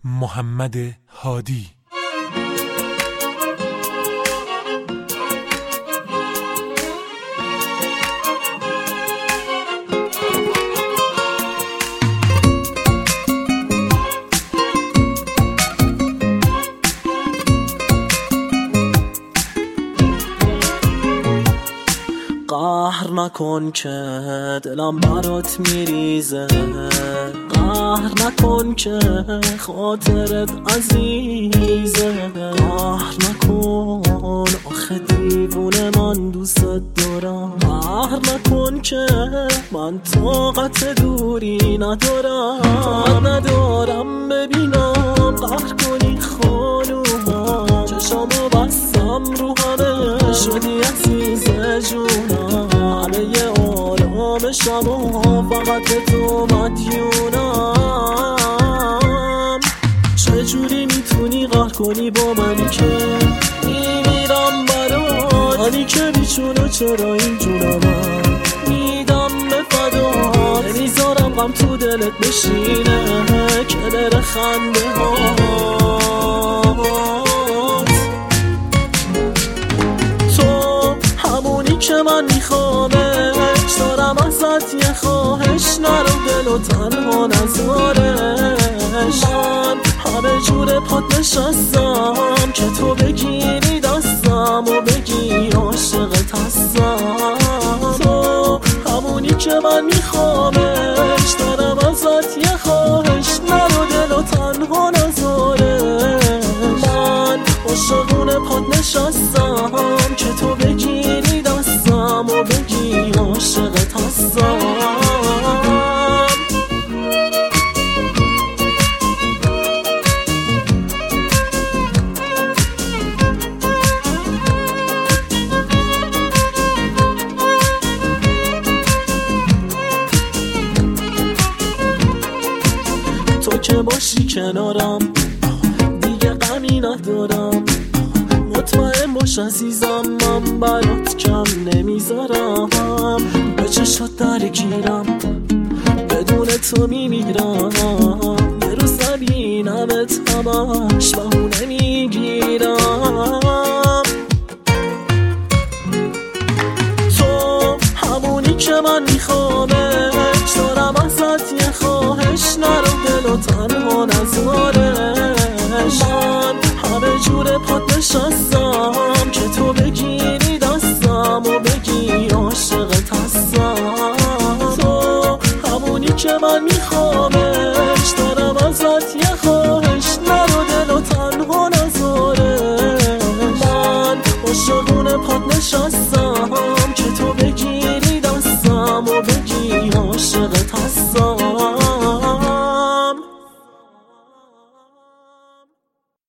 محمد هادی. قهر نکن که دلم برات میریزه، قهر نکن که خاطرت عزیزه، قهر نکن آخه دیوونه من دوست دارم، قهر نکن که من طاقت دوری ندارم، طاقت ندارم ببینم قهر کنی خانوما، چشامو بستم رو همه شدی عزیز جونم، همه آرامشم و فقط به تو مدیونم، چجوری میتونی قهر کنی با منی که میمیرم برات، منی که بیچونه چرا این جونم میدم به فدا، نمیذارم غم تو دلت بشینه که بره خنده هات، تو همونی که من میخوامش، دارم ازت یه خواهش، نرو دلو تنها نذارش، من همه جور پات نشستم که تو بگیری دستم و بگی عاشقت هستم، تو همونی که من میخوامش، دارم ازت یه خواهش، نرو دلو تنها نذارش، من عاشقونه پات نشستم که تو بگیری دستم و بگی عاشقت هستم. تو که باشی کنارم دیگه غمی ندارم، مطمئن باش عزیزم من برات کم نمیذارم، به چشات درگیرم بدون تو میمیرم، یه روز نبینمت همش بهونه میگیرم، تو همونی که من میخوامش، دارم ازت یه خواهش، نرو دلو تنها نذارش، من همه جور پات نشستم